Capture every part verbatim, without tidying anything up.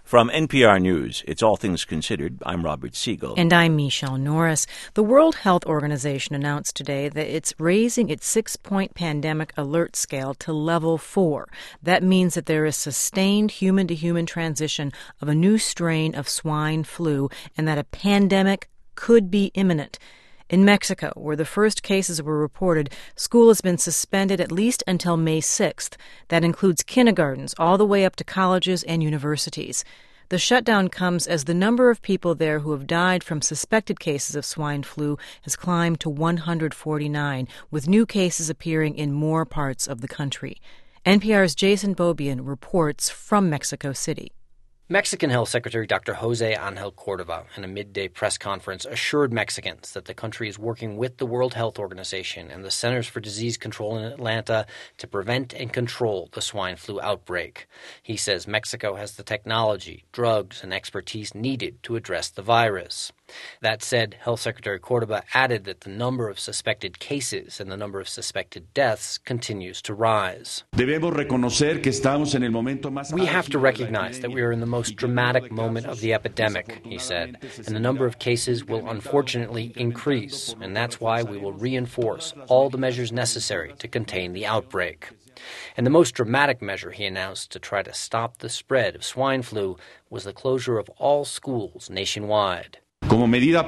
From N P R News, it's All Things Considered. I'm Robert Siegel. And I'm Michelle Norris. The World Health Organization announced today that it's raising its six-point pandemic alert scale to level four. That means that there is sustained human-to-human transition of a new strain of swine flu and that a pandemic could be imminent. In Mexico, where the first cases were reported, school has been suspended at least until May sixth. That includes kindergartens all the way up to colleges and universities. The shutdown comes as the number of people there who have died from suspected cases of swine flu has climbed to one hundred forty-nine, with new cases appearing in more parts of the country. N P R's Jason Beaubien reports from Mexico City. Mexican Health Secretary Doctor Jose Angel Cordova, in a midday press conference, assured Mexicans that the country is working with the World Health Organization and the Centers for Disease Control in Atlanta to prevent and control the swine flu outbreak. He says Mexico has the technology, drugs, and expertise needed to address the virus. That said, Health Secretary Cordova added that the number of suspected cases and the number of suspected deaths continues to rise. We have to recognize that we are in the most dramatic moment of the epidemic, he said, and the number of cases will unfortunately increase, and that's why we will reinforce all the measures necessary to contain the outbreak. And the most dramatic measure he announced to try to stop the spread of swine flu was the closure of all schools nationwide. As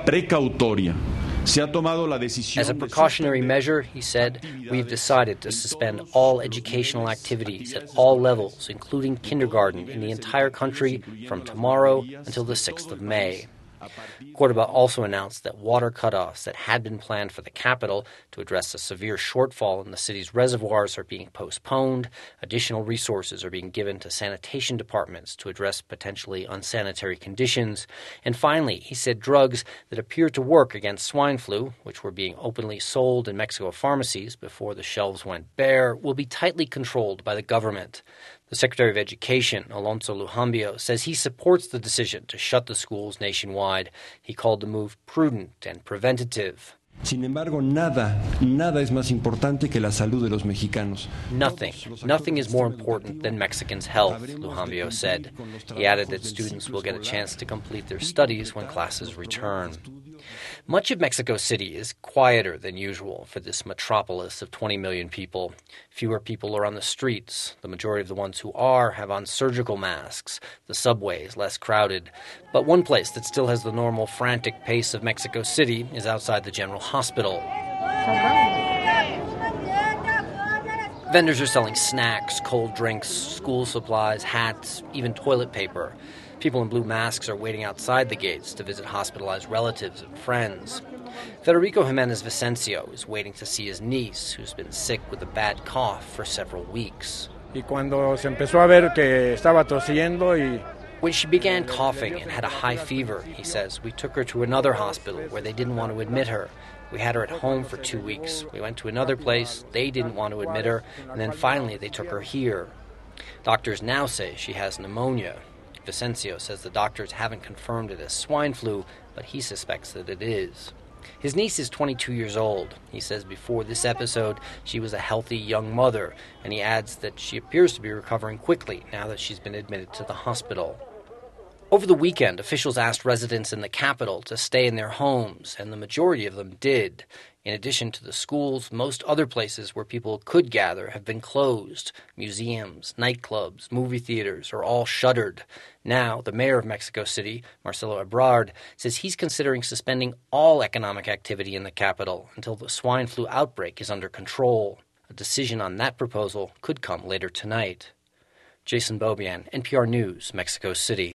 a precautionary measure, he said, we've decided to suspend all educational activities at all levels, including kindergarten, in the entire country from tomorrow until the sixth of May. Cordova also announced that water cutoffs that had been planned for the capital to address a severe shortfall in the city's reservoirs are being postponed. Additional resources are being given to sanitation departments to address potentially unsanitary conditions. And finally, he said drugs that appear to work against swine flu, which were being openly sold in Mexico pharmacies before the shelves went bare, will be tightly controlled by the government. The Secretary of Education, Alonso Lujambio, says he supports the decision to shut the schools nationwide. He called the move prudent and preventative. Sin embargo, nada, nada es más importante que la salud de los mexicanos. Nothing, nothing is more important than Mexicans' health, Lujambio said. He added that students will get a chance to complete their studies when classes return. Much of Mexico City is quieter than usual for this metropolis of twenty million people. Fewer people are on the streets. The majority of the ones who are have on surgical masks. The subway is less crowded. But one place that still has the normal frantic pace of Mexico City is outside the General Hospital. Vendors are selling snacks, cold drinks, school supplies, hats, even toilet paper. People in blue masks are waiting outside the gates to visit hospitalized relatives and friends. Federico Jimenez Vicencio is waiting to see his niece, who's been sick with a bad cough for several weeks. When she began coughing and had a high fever, he says, we took her to another hospital where they didn't want to admit her. We had her at home for two weeks. We went to another place. They didn't want to admit her. And then finally they took her here. Doctors now say she has pneumonia. Vicencio says the doctors haven't confirmed it as swine flu, but he suspects that it is. His niece is twenty-two years old. He says before this episode, she was a healthy young mother, and he adds that she appears to be recovering quickly now that she's been admitted to the hospital. Over the weekend, officials asked residents in the capital to stay in their homes, and the majority of them did. In addition to the schools, most other places where people could gather have been closed. Museums, nightclubs, movie theaters are all shuttered. Now, the mayor of Mexico City, Marcelo Ebrard, says he's considering suspending all economic activity in the capital until the swine flu outbreak is under control. A decision on that proposal could come later tonight. Jason Beaubien, N P R News, Mexico City.